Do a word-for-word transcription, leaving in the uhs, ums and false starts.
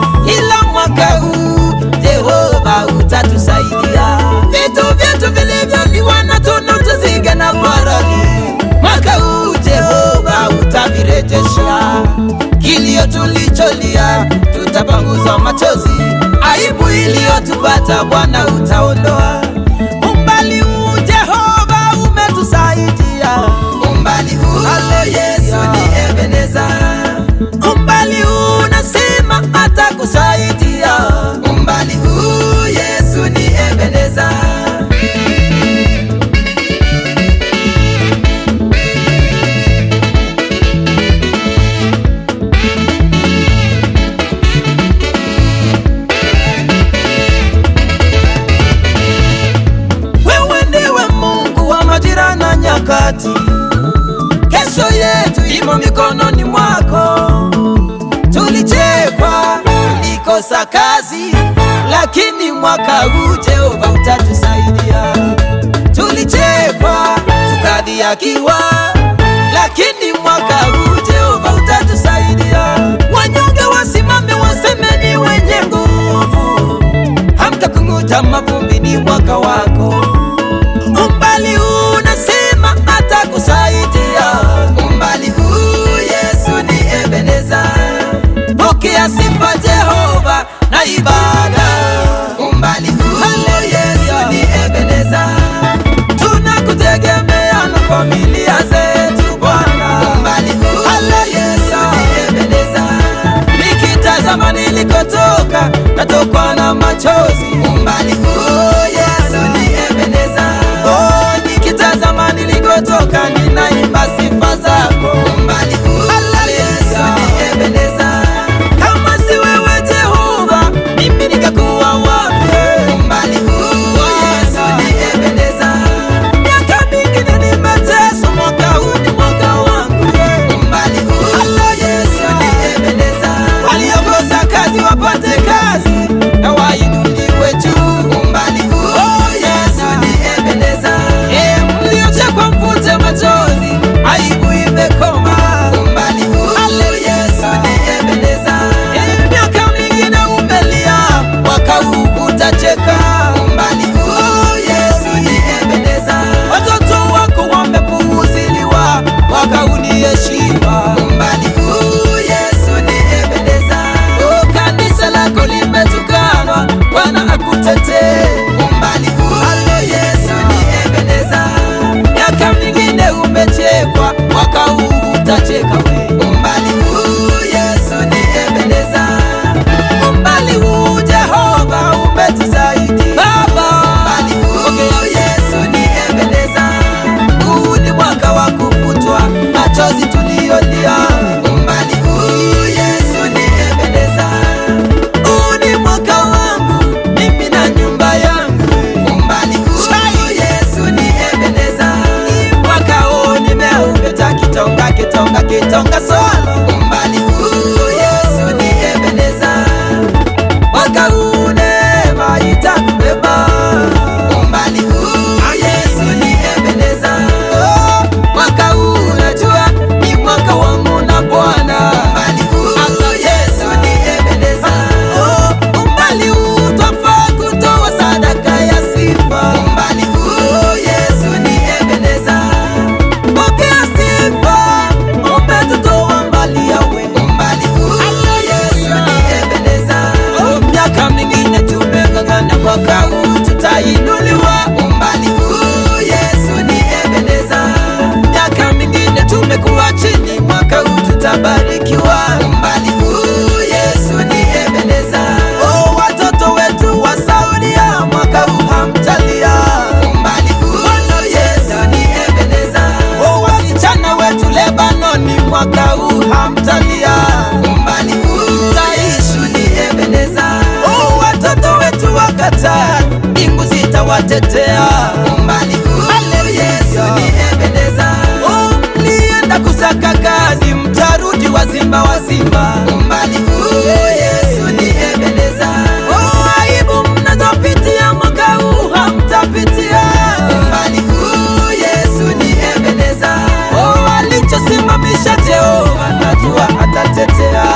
ila mwaka huu Jehova utatusaidia. Vitu vyetu vilivyoliwa na tunu nzige na parali, mwaka huu Jehova utavirejesha. Kilio tulicholia tutapanguza machozi, aibu iliyotupata Bwana utaondoa. Umbali huu Jehova umetusaidia, umbali huu Yesu ni Ebeneza. Umbali huu nasema atakusaidia, umbali huu Yesu ni Ebeneza. Nyakati, kesho yetu imo mikononi mwako. Tulichekwa, tulikosa kazi, lakini mwaka huu Jehova utatusaidia. Tulichekwa, tukadhihakiwa, lakini mwaka huu Jehova utatusaidia. Wanyonge wasimame waseme ni wenye nguvu, hamtakung'uta mavumbi, ni mwaka wako. Umbali huu nasema atakusaidia, umbali huu Yesu ni Ebeneza. Pokea sifa Jehova na ibada, umbali huu Yesu ni Ebeneza. Tunakutegemea na familia zetu Bwana, umbali huu Yesu ni Ebeneza. Nikitazama nilikotoka natokwa na machozi, umbali huu Yesu ni Ebeneza. Oh, nikitazama nilikotoka ninaimba sifa zako, umbali huu Yesu ni Ebeneza. Kama si wewe Jehova, mimi ningekuwa wapi? Umbali huu Yesu ni Ebeneza. Miaka mingine nimeteswa, mwaka huu ni mwaka wangu, umbali huu Yesu ni Ebeneza. Waliokosa kazi wapate kazi na wainuliwe juu, umbali huu Yesu ni Ebeneza. Eh, mliochekwa mvute machozi, aibu imekoma, umbali huu Yesu ni Ebeneza. Eh, miaka mingine umelia, mwaka huu utacheka, umbali huu Yesu ni Ebeneza. Watoto wako wamepuuziliwa, mwaka huu ni heshima, umbali huu Yesu ni Ebeneza. Oh, kanisa lako limetukanwa, Bwana akutetee, umbali huu Yesu ni Ebeneza. Miaka mingine umechekwa, mwaka huu utacheka we, umbali huu Yesu ni Ebeneza. Umbali huu Jehova umetusaidia Baba, umbali huu Yesu ni Ebeneza. Huu ni mwaka wa kufutwa machozi tuliolia, umbali huu Yesu ni Ebeneza. Huu ni mwaka wangu mimi na nyumba yangu, umbali huu Yesu ni Ebeneza. Mwaka huu nimeupita kitonga kitonga kitonga solo, umbali huu Yesu ni Ebeneza. Mwaka huu neema itakubeba, umbali huu Yesu ni Ebeneza. Oh, mwaka huu najua ni mwaka wangu na Bwana, umbali huu Yesu ni Ebeneza. Oh, umbali huu twafaa kutoa sadaka ya sifa, umbali huu Yesu ni Ebeneza. Pokea sifa, umetutoa mbali yawe, umbali huu Yesu ni Ebeneza. Oh, miaka mingine tumeng'ang'ana, mwaka huu tutainuliwa, umbali huu Yesu ni Ebeneza. Miaka mingine tumekuwa chini, mwaka huu tutabarikiwa, umbali huu Yesu ni Ebeneza. Oh, watoto wetu wa Saudia, mwaka huu hamtalia, umbali huu Yesu ni Ebeneza. Oh, wasichana wetu Lebanoni, mwaka huu hamtalia, umbali huu Yesu ni Ebeneza. Oh, watoto wetu wa Qatar, mbingu zitawatetea, umbali huu Yesu ni Ebeneza. Oh, mlienda kusaka kazi, mtarudi wazima wazima, umbali huu Yesu ni Ebeneza. Oh, aibu mnazopitia mwaka huu hamtapitia, umbali huu Yesu ni Ebeneza. Oh, alichosimamisha Jehova najua atatetea.